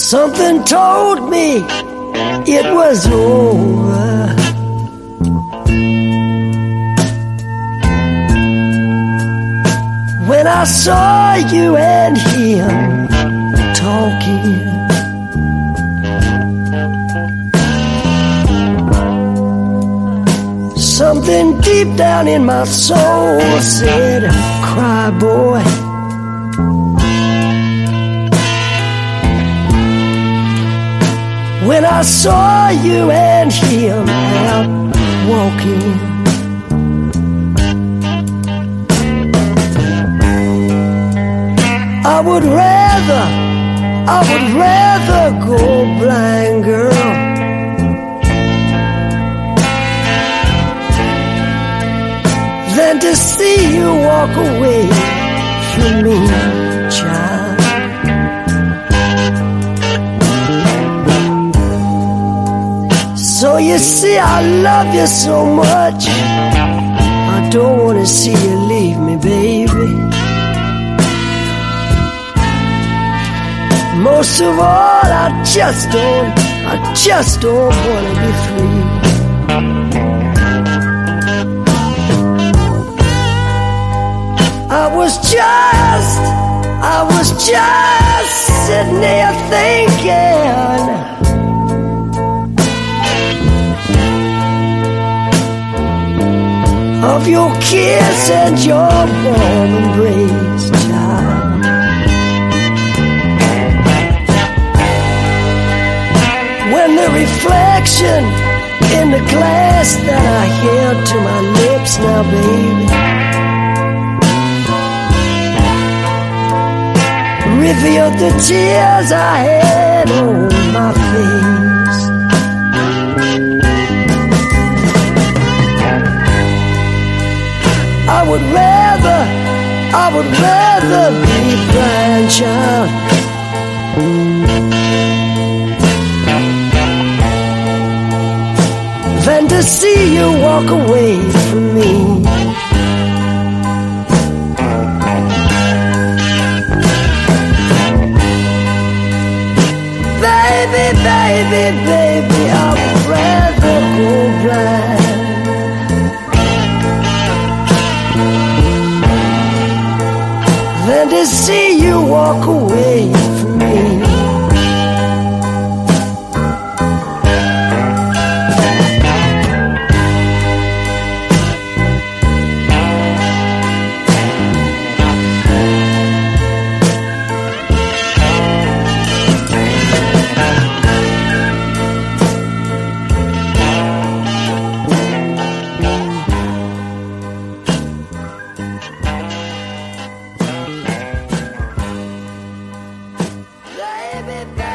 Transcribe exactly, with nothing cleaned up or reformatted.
Something told me it was over. When I saw you and him talking, something deep down in my soul said, cry boy. When I saw you and him out walking, I would rather, I would rather go blind, girl, than to see you walk away from me, child. So you see, I love you so much, I don't want to see you leave me, baby. Most of all, I just don't, I just don't want to be free. I was just, I was just sitting there thinking of your kiss and your warm embrace, child. When the reflection in the glass that I held to my lips now, baby, revealed the tears I had on my face. I would rather, I would rather be blind, child, than to see you walk away from me. Baby, baby, baby, I would rather go blind than to see you walk away from me. Baby, baby.